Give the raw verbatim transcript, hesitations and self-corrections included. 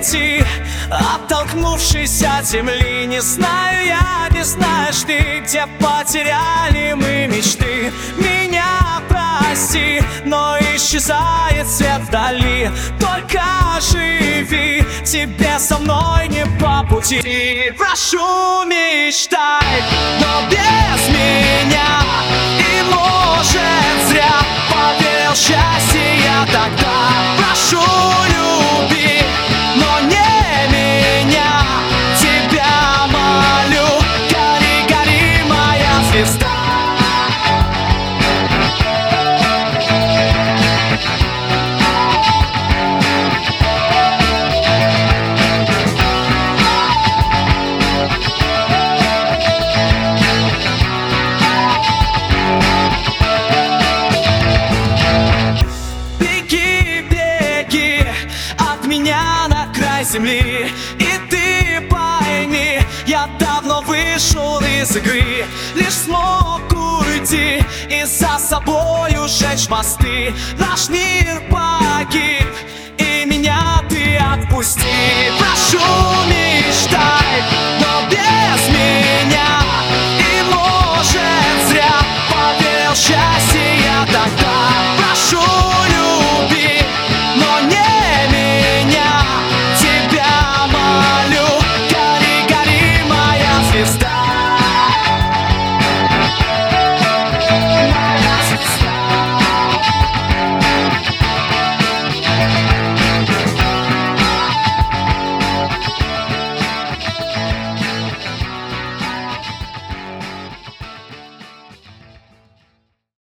уйти, оттолкнувшись от земли. Не знаю я, не знаешь ты, где потеряли мы мечты. Меня прости, но исчезает свет вдали. Только живи, тебе со мной не по пути. Прошу, мечтай, но без меня. И может зря поверил в счастье я тогда. Прошу, люби, но не меня. Тебя молю, гори, гори, моя звезда. Земли. И ты пойми, я давно вышел из игры, лишь смог уйти и за собою сжечь мосты. Наш мир погиб, и меня ты отпусти. Прошу, мечтай, но без меня. И может зря поверил в счастье я тогда.